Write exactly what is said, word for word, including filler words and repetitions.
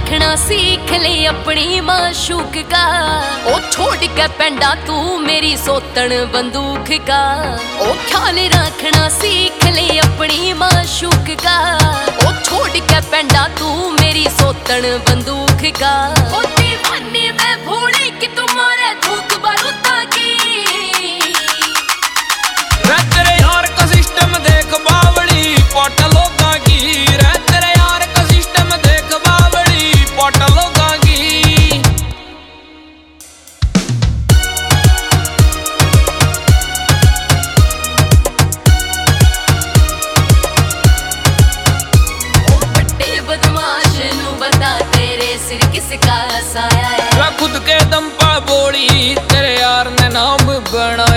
रखना सीख ले अपनी माशूक का। ओ छोड़ के पेंडा तू मेरी सोतन बंदूक का। ओ ख्याल रखना सीख ले अपनी माशूक का। ओ छोड़ के पेंडा तू मेरी सोतन बंदूक का। ओ दीवानी मैं भूली कि तुम्हारे धूक बारूदा की। रे तेरे यार का सिस्टम देख बावड़ी पोटलों का की। रे तेरे यार का सिस्टम देख बावड़ी पोटलों का की। ओ बड़े बदमाश नू बता तेरे सिर किसका साया है। खुद के दम पा बोली तेरे यार ने नाम बनाया।